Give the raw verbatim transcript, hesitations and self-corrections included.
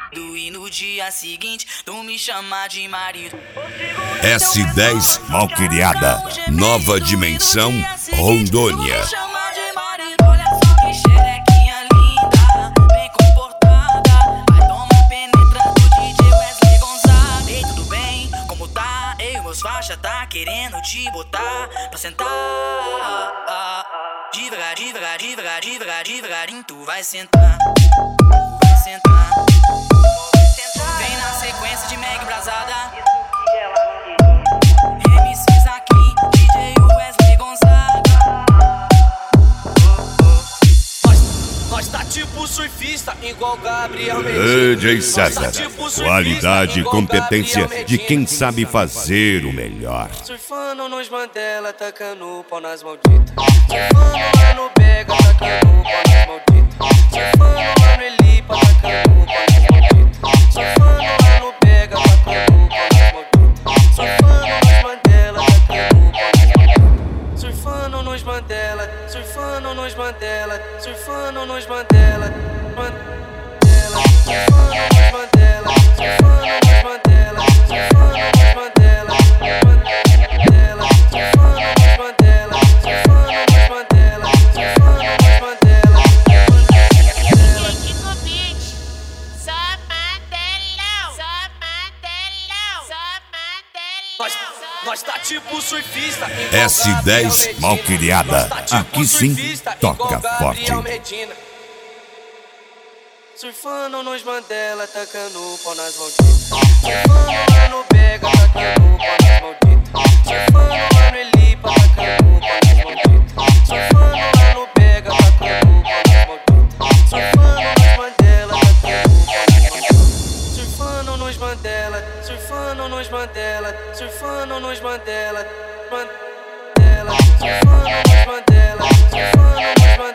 E no dia seguinte, tu me chama de marido. S dez Malcriada, Nova Dimensão, Rondônia. Olha só que xerequinha linda, bem comportada. Vai tomar penetrando D J Wesley Gonzaga. Ei, tudo bem? Como tá? Eu, meus faixa tá querendo te botar pra sentar. Devagar, devagar, devagar, devagar, devagarinho tu vai sentar. Tu vai sentar. Vem na sequência de Meg Brasada. M Cs aqui, D J Wesley Gonzaga. Nós, nós tá tipo surfista, igual Gabriel Medina. D J César, qualidade e competência de quem sabe fazer o melhor. Surfando nos Mandela, tacando o pau nas malditas. Surfando lá no Bega, tacando o pau nas malditas. Surfando lá no Elipa, tacando o pau nas malditas. Surfando lá no Bega, tacando o pau nas malditas. Surfando nos Mandela, tacando o pau nas malditas. Surfando nos Mandela, surfando nos Mandela, surfando nos Mandela, Mandela, surfando nos Mandela, surfando nos Mandela, surfando nos Mandela, Mandela, surfando nos Mandela, surfando nos Mandela, surfando nos Mandela, Mandela. Kiko Beat, só Mandelão, só Mandelão, só Mandelão. Nós, nós tá tipo surfista. S dez Malcriada, aqui sim toca forte. Surfando nos Mandela, tacando o pau nas malditas. Surfando lá no Bega, tacando o pau nas malditas. Surfando lá no Elipa, tacando o pau nas malditas. Surfando lá no Bega, tacando o pau nas malditas. Surfando nos Mandela, tacando o pau nas malditas. Surfando nos Mandela, surfando nos Mandela, surfando nos Mandela, Mandela, surfando nos Mandela, surfando nos Mandela.